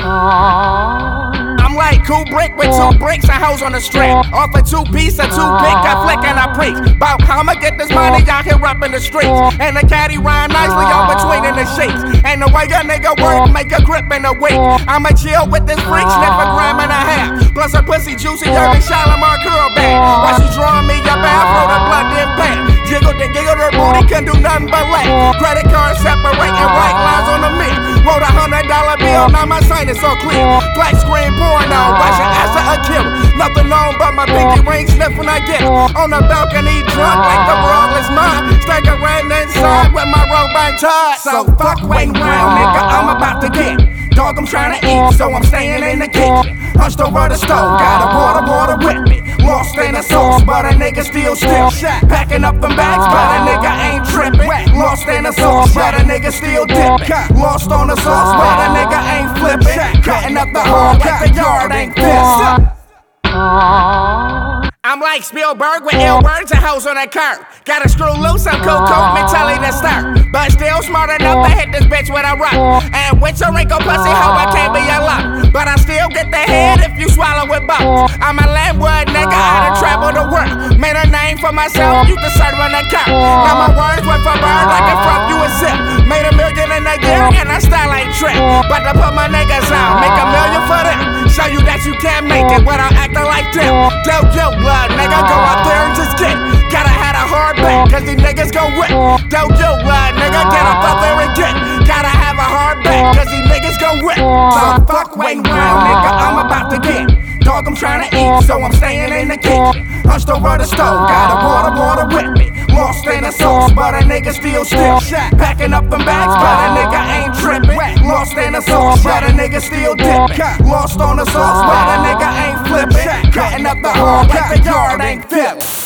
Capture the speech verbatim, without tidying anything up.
I'm like Kubrick with two bricks and hoes on the strap. Off a two piece, a two big, I flick and I preach. Bout how I'ma get this money out here up in the streets. And the caddy rhyme nicely on between in the sheets. And the way a nigga work make a grip in a week. I'ma chill with this freak, sniff a gram and a half. Plus her pussy juicy, Jurgen Shalimar curl back. While she drawing me up afro, the blood then back. Jiggled and giggled, her booty can do nothing but laugh. Credit card separating white lines on the mirror. Wrote a hundred dollar bill, now my sign is so clear. Black screen porno, Russian ass a killer. Nothing on but my pinky ring sniff when I get it. On the balcony drunk like the world is mine. Staggering inside with my robot tied. So fuck waiting around, nigga, I'm about to get it. Dog, I'm trying to eat, so I'm staying in the kitchen. Hunched over the stove, got a water, water with me. Lost in the sauce, but a nigga still still packing up them bags, but a nigga ain't tripping. Lost in the sauce, but a nigga still dipping. Lost on the sauce, but a nigga ain't flipping. Cutting up the hard like the yard ain't this. I'm like Spielberg with ill words and hoes on that curb. Gotta screw loose, I'm cool, cool, mentality to start. But still smart enough to hit this bitch with a rock. And with your wrinkle pussy hoe, I can't be a lot. But I still get the head if you swallow it box. I'm a landwood nigga, I done traveled the world. Made a name for myself, you can serve on that cup. Now my words went for bird like a front you a zip. Made a million in a year and I style ain't trick. But to put my niggas on, make a million for them. Show you that you can't make it without acting like them. Dope, yo, blood, nigga, go out there and just get it. Gotta have a hard back, cause these niggas gon' whip. Dope, yo, blood, nigga, get up out there and get it. Gotta have a hard back, cause these niggas gon' whip. So fuck waiting around, nigga, I'm about to get it. Dog, I'm trying to eat, so I'm staying in the kitchen. Hunched over the stove, got a water, water with me. Lost in the sauce, but a nigga still still packing up them bags, but a nigga ain't tripping. Lost in the sauce, but a nigga still dipping. Lost on the sauce, but a nigga ain't flipping. Cutting up the hard like the yard ain't filled.